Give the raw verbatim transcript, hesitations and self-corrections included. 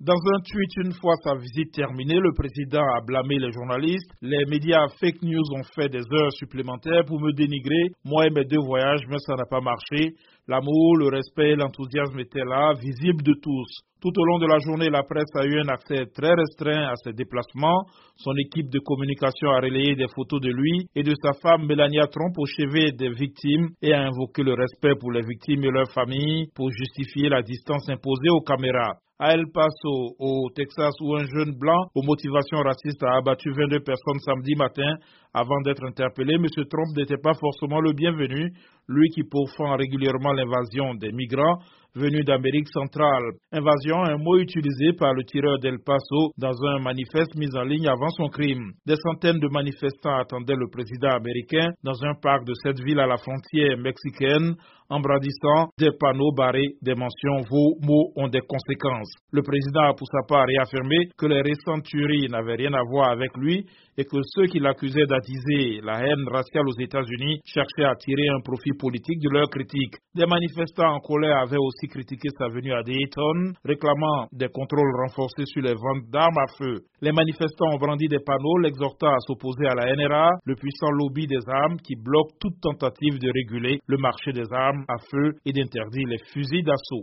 Dans un tweet, une fois sa visite terminée, le président a blâmé les journalistes. Les médias fake news ont fait des heures supplémentaires pour me dénigrer. Moi et mes deux voyages, mais ça n'a pas marché. L'amour, le respect, l'enthousiasme étaient là, visibles de tous. Tout au long de la journée, la presse a eu un accès très restreint à ses déplacements. Son équipe de communication a relayé des photos de lui et de sa femme Melania Trump au chevet des victimes et a invoqué le respect pour les victimes et leurs familles pour justifier la distance imposée aux caméras. À El Paso, au Texas, où un jeune blanc aux motivations racistes a abattu vingt-deux personnes samedi matin avant d'être interpellé, M. Trump n'était pas forcément le bienvenu, lui qui pourfend régulièrement l'invasion des migrants venus d'Amérique centrale. Invasion, un mot utilisé par le tireur d'El Paso dans un manifeste mis en ligne avant son crime. Des centaines de manifestants attendaient le président américain dans un parc de cette ville à la frontière mexicaine, en brandissant des panneaux barrés des mentions « Vos mots ont des conséquences ». Le président a pour sa part réaffirmé que les récentes tueries n'avaient rien à voir avec lui et que ceux qui l'accusaient d'attiser la haine raciale aux États-Unis cherchaient à tirer un profit politique de leurs critiques. Des manifestants en colère avaient aussi critiqué sa venue à Dayton, réclamant des contrôles renforcés sur les ventes d'armes à feu. Les manifestants ont brandi des panneaux l'exhortant à s'opposer à la N R A, le puissant lobby des armes qui bloque toute tentative de réguler le marché des armes à feu et d'interdire les fusils d'assaut.